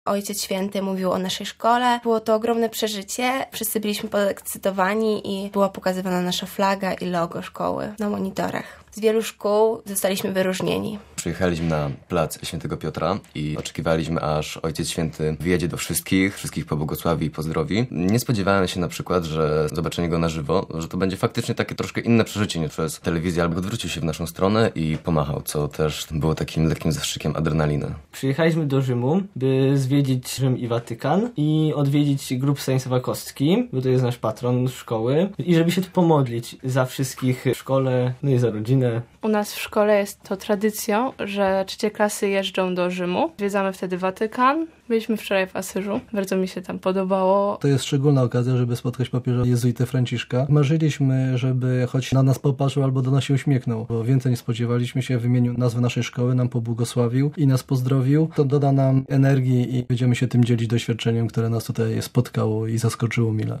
Ojciec Święty mówił o naszej szkole. Było to ogromne przeżycie. Wszyscy byliśmy podekscytowani i była pokazywana nasza flaga i logo szkoły na monitorach. Z wielu szkół zostaliśmy wyróżnieni. Przyjechaliśmy na plac Świętego Piotra i oczekiwaliśmy, aż Ojciec Święty wjedzie do wszystkich pobłogosławi i pozdrowi. Nie spodziewałem się na przykład, że zobaczenie go na żywo, że to będzie faktycznie takie troszkę inne przeżycie niż przez telewizję, albo odwrócił się w naszą stronę i pomachał, co też było takim lekkim zastrzykiem adrenaliny. Przyjechaliśmy do Rzymu, by zwiedzić Rzym i Watykan i odwiedzić grób Stanisława Kostki, bo to jest nasz patron szkoły, i żeby się tu pomodlić za wszystkich w szkole, no i za rodzinę. U nas w szkole jest to tradycją, że trzecie klasy jeżdżą do Rzymu. Zwiedzamy wtedy Watykan. Byliśmy wczoraj w Asyżu. Bardzo mi się tam podobało. To jest szczególna okazja, żeby spotkać papieża jezuitę Franciszka. Marzyliśmy, żeby choć na nas popatrzył albo do nas się uśmiechnął, bo więcej nie spodziewaliśmy się. Wymienił nazwę naszej szkoły, nam pobłogosławił i nas pozdrowił. To doda nam energii i będziemy się tym dzielić doświadczeniem, które nas tutaj spotkało i zaskoczyło mile.